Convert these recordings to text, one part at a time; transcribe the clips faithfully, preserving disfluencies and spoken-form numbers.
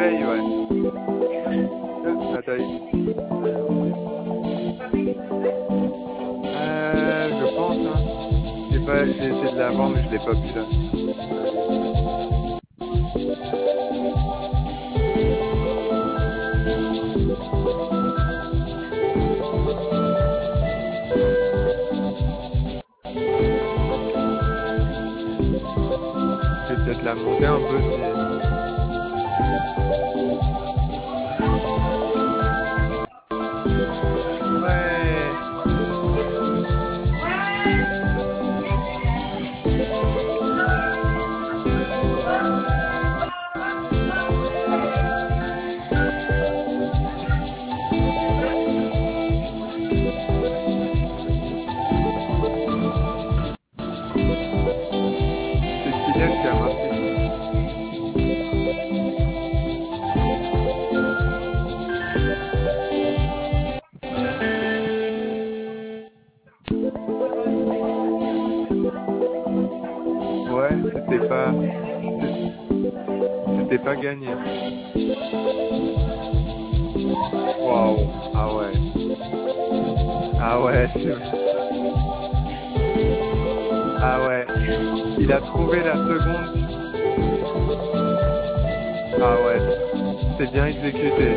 Essaye, ouais. Euh, attends. Euh, je pense, hein. J'ai pas, j'ai essayé de l'avoir, mais je l'ai pas vu là. Je vais peut-être la monter un peu si... C'est Kylian qui a marqué. Ouais, c'était pas... C'était pas gagné. Waouh. Ah ouais. Ah ouais, c'est... Ah ouais. Il a trouvé la seconde. Ah ouais. C'est bien exécuté.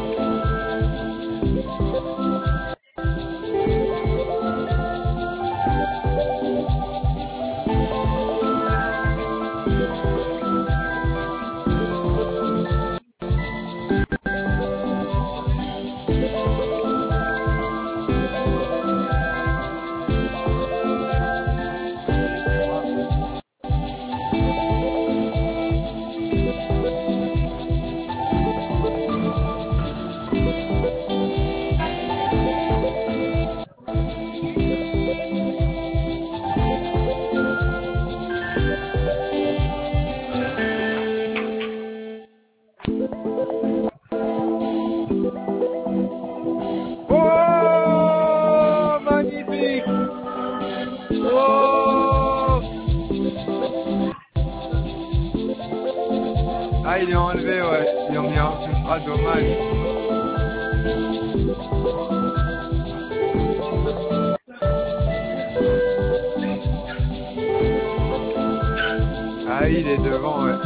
Oh, magnifique. Oh. Ah, il est enlevé, ouais. Ils ont mis un... Ah, dommage. Ah, il est devant, ouais.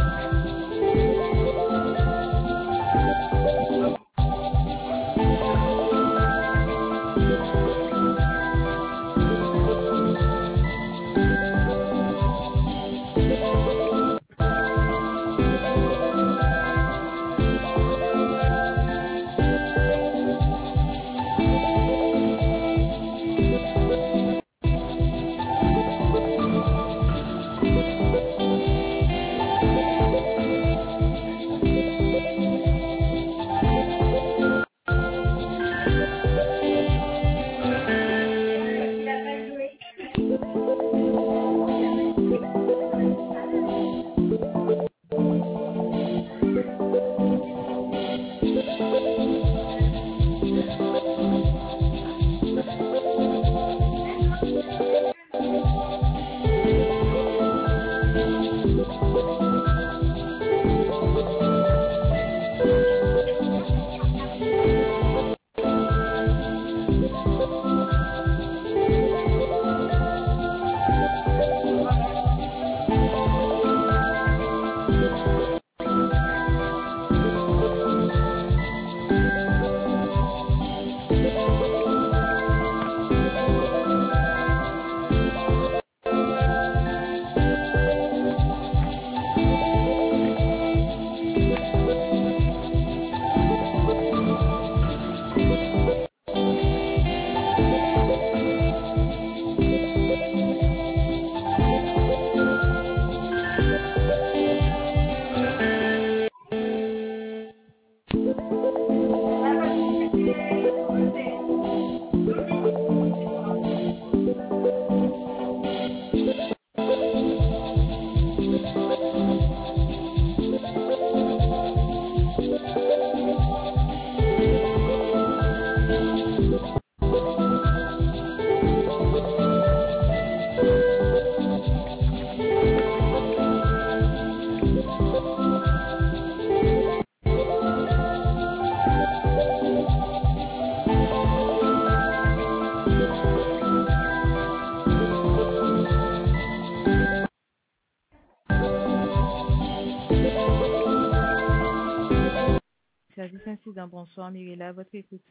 Service incident, bonsoir, Myrilla, à votre écoute.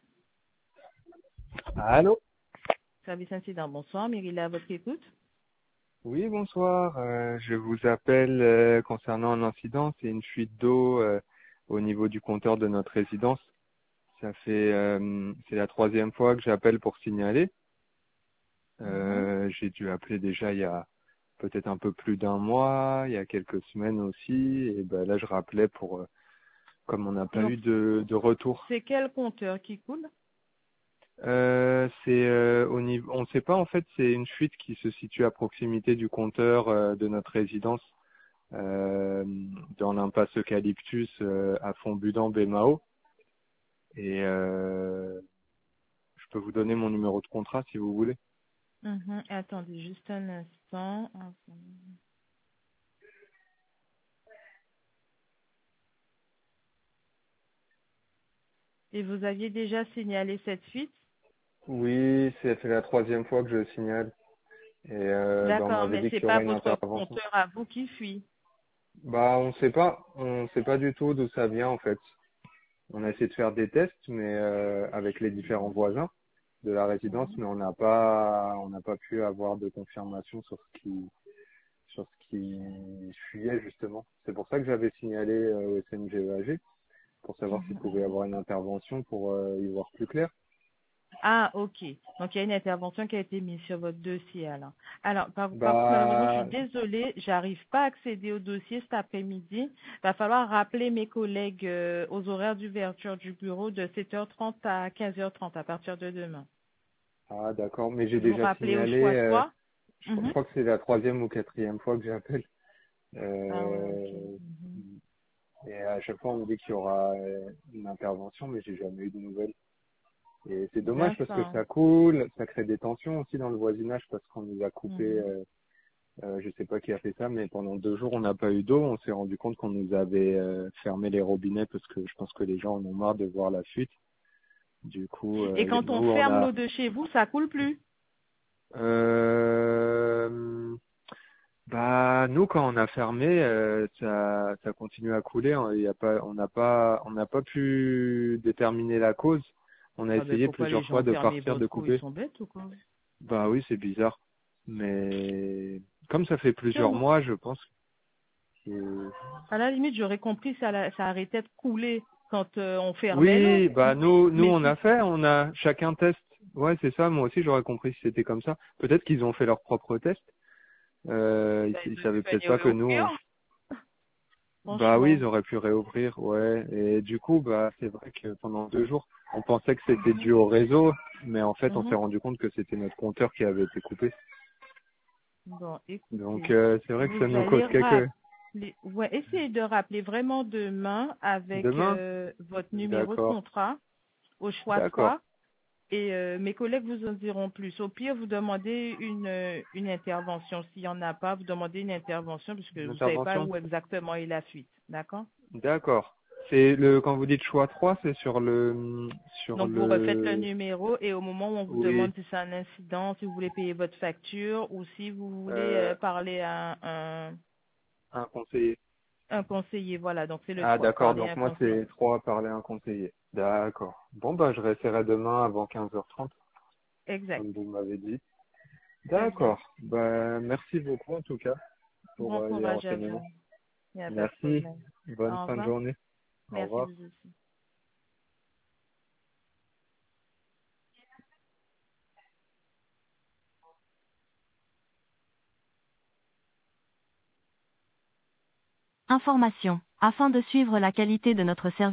Allô? Service incident, bonsoir, Myrilla, à votre écoute. Oui, bonsoir. Euh, je vous appelle euh, concernant un incident. C'est une fuite d'eau euh, au niveau du compteur de notre résidence. Ça fait, euh, c'est la troisième fois que j'appelle pour signaler. Mhm. Euh, j'ai dû appeler déjà il y a peut-être un peu plus d'un mois, il y a quelques semaines aussi. Et ben là, je rappelais pour, euh, comme on n'a pas Donc, eu de, de retour. c'est quel compteur qui coule? Euh, c'est euh, au niveau, on ne sait pas en fait. C'est une fuite qui se situe à proximité du compteur euh, de notre résidence. Euh, dans l'impasse Eucalyptus euh, à Fontbudan-Bémao. Et euh, je peux vous donner mon numéro de contrat si vous voulez. Mhm. Attendez juste un instant. Et vous aviez déjà signalé cette fuite? Oui, c'est c'est la troisième fois que je le signale. Et euh, bah, on D'accord, m'avait mais dit c'est qu'il y pas aurait une votre intervention. compteur à vous qui fuit. Bah on sait pas, on sait pas du tout d'où ça vient en fait. On a essayé de faire des tests, mais euh, avec les différents voisins de la résidence, Mhm. mais on n'a pas, on n'a pas pu avoir de confirmation sur ce qui, sur ce qui fuyait justement. C'est pour ça que j'avais signalé euh, au S N G E A G pour savoir s'il Mhm, pouvait y mhm. avoir une intervention pour euh, y voir plus clair. Ah, ok. Donc, il y a une intervention qui a été mise sur votre dossier, alors. Alors, par, par contre, malheureusement, je suis Bah, désolée, j'arrive pas à accéder au dossier cet après-midi. Il va falloir rappeler mes collègues euh, aux horaires d'ouverture du bureau de sept heures trente à quinze heures trente à partir de demain. ah d'accord, mais j'ai Vous déjà rappelez au signalé, choix euh, trois? je, crois je Mhm. crois que c'est la troisième ou quatrième fois que j'appelle. Ah ouais, ok. Euh, Mhm. et à chaque fois on me dit qu'il y aura euh, une intervention, mais j'ai jamais eu de nouvelles. Et c'est dommage parce que D'accord. ça coule, ça crée des tensions aussi dans le voisinage parce qu'on nous a coupé, Mhm. euh, euh, je sais pas qui a fait ça, mais pendant deux jours on n'a pas eu d'eau. On s'est rendu compte qu'on nous avait euh, fermé les robinets parce que je pense que les gens en ont marre de voir la fuite. Du coup, Et euh, quand on nous on ferme l'eau a, de chez vous, ça coule plus? euh, bah nous quand on a fermé, euh, ça, ça continue à couler. Il y a pas, on n'a pas, on n'a pas pu déterminer la cause. On a Ah ben, essayé pourquoi les plusieurs gens fois de ferment partir, de votre eau? Ils couper. sont bêtes ou quoi? Bah oui, c'est bizarre. Mais comme ça fait plusieurs Sûrement. mois, je pense que À la limite, j'aurais compris ça, la- ça arrêtait de couler quand euh, on fermait l'eau. oui, bah nous, nous Mais on si, a fait, on a chacun test. Ouais, c'est ça. Moi aussi, j'aurais compris si c'était comme ça. Peut-être qu'ils ont fait leur propre test. Euh, ben, ils, ils ils ont dû savaient peut-être venir pas que nous, on... réouvrir, Bah oui, franchement. ils auraient pu réouvrir, ouais. Et du coup, bah c'est vrai que pendant deux jours, on pensait que c'était Mhm, dû au réseau, mais en fait, on s'est mhm. rendu compte que c'était notre compteur qui avait été coupé. Bon, Donc écoutez, euh, c'est vrai que vous ça nous allez cause quelques. rappeler, ouais, essayez de rappeler vraiment demain avec Demain, euh, votre numéro de d'accord, contrat au choix d'accord, trois et euh, mes collègues vous en diront plus. Au pire, vous demandez une, euh, une intervention. S'il n'y en a pas, vous demandez une intervention parce que une vous ne savez pas intervention. où exactement est la fuite. D'accord? D'accord. C'est le quand vous dites choix trois, c'est sur le sur Donc, vous refaites le le numéro et au moment où on vous oui demande si c'est un incident, si vous voulez payer votre facture ou si vous voulez euh, euh, parler à un, un conseiller. un conseiller, voilà. Donc, c'est le Ah trois, d'accord, parler à donc un moi conseiller. c'est trois à parler à un conseiller. D'accord. Bon bah je réessayerai demain avant quinze heures trente, Exact, comme vous m'avez dit. exact. D'accord. Bah merci beaucoup en tout cas pour Bon euh, les courage à renseignements. vous. Il n'y a pas de Merci. problème. Bonne Au fin de revoir. journée. Au Merci revoir. vous aussi. Information. Afin de suivre la qualité de notre service,